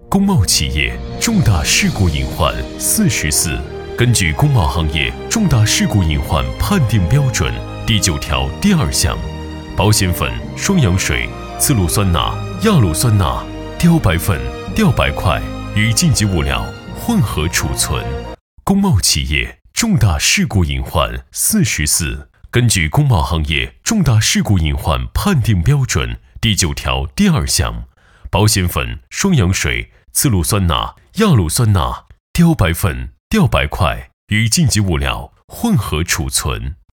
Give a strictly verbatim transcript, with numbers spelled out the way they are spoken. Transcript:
工贸企业重大事故隐患四十四，根据工贸行业重大事故隐患判定标准第九条第二项，保险粉、双氧水、次氯酸钠、亚氯酸钠、貂白粉、吊白块与晋级物料混合储存。工贸企业重大事故隐患四十四，根据工贸行业重大事故隐患判定标准第九条第二项，保险粉、双氧水、次氯酸钠、亚氯酸钠、貂白粉、吊白块与晋级物料混合储存。